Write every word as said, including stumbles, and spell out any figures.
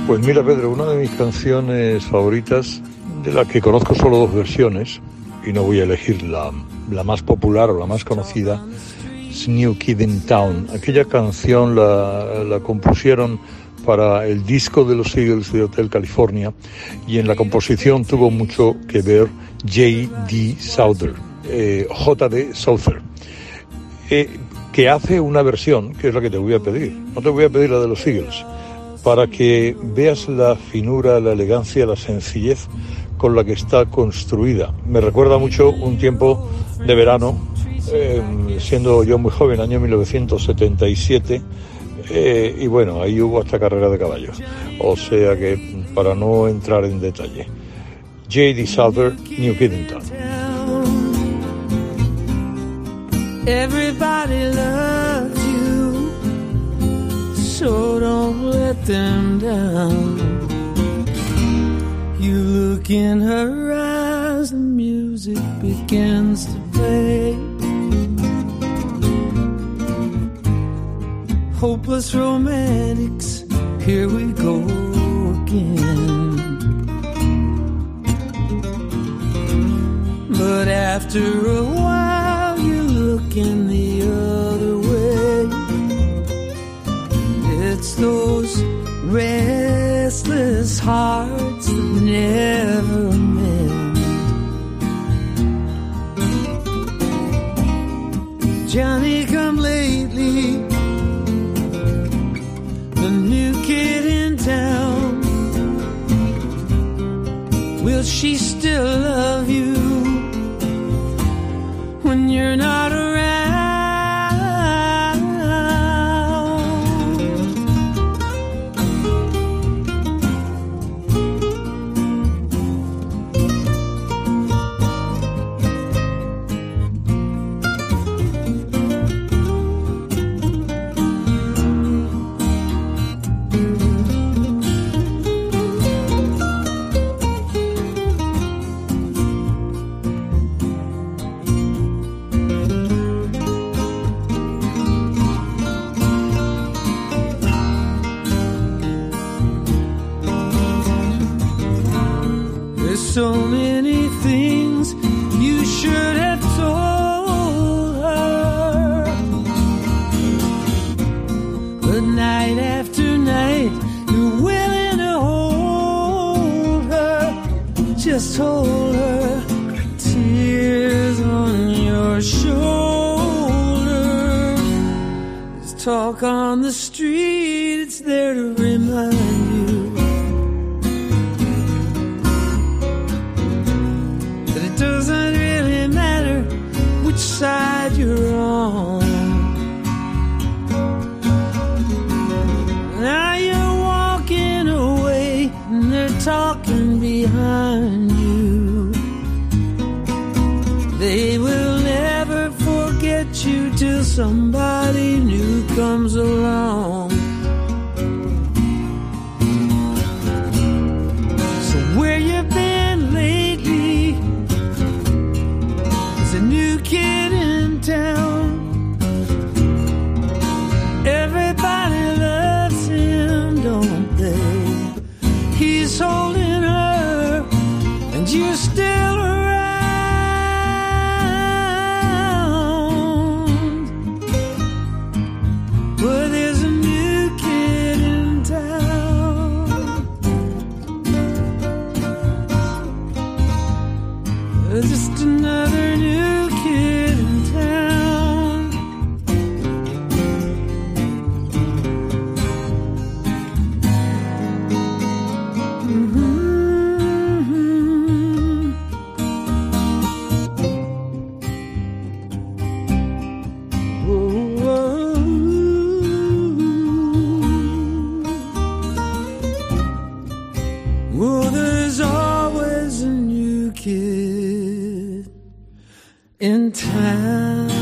Pues mira, Pedro, una de mis canciones favoritas, de la que conozco solo dos versiones, y no voy a elegir la, la más popular o la más conocida, es New Kid in Town. Aquella canción la, la compusieron para el disco de los Eagles de Hotel California, y en la composición tuvo mucho que ver J D. Souther, eh, J D. Souther, eh, que hace una versión, que es la que te voy a pedir. No te voy a pedir la de los Eagles, para que veas la finura, la elegancia, la sencillez con la que está construida. Me recuerda mucho un tiempo de verano, eh, siendo yo muy joven, año mil novecientos setenta y siete, eh, y bueno, ahí hubo hasta carrera de caballos. O sea que, para no entrar en detalle, J D. Souther, New Kid in Town. Everybody loves you, so don't let them down. You look in her eyes, the music begins to play. Hopeless romantics, here we go again. But after a while you look in the other way. It's those restless hearts that never mend. Johnny come lately, the new kid in town. Will she still love you when you're not around? So many things you should have told her, but night after night you're willing to hold her. Just hold her, tears on your shoulder. There's talk on the street, it's there to remind you doesn't really matter which side you're on. Now you're walking away and they're talking behind you. They will never forget you till somebody new comes along. So where you been lately? There's a new kid in town. Everybody loves him, don't they? He's holding her and you're still around. But there's a new kid in town. There's just another new kid in town. Mm-hmm. Whoa, whoa. Well, there's always a new kid in town.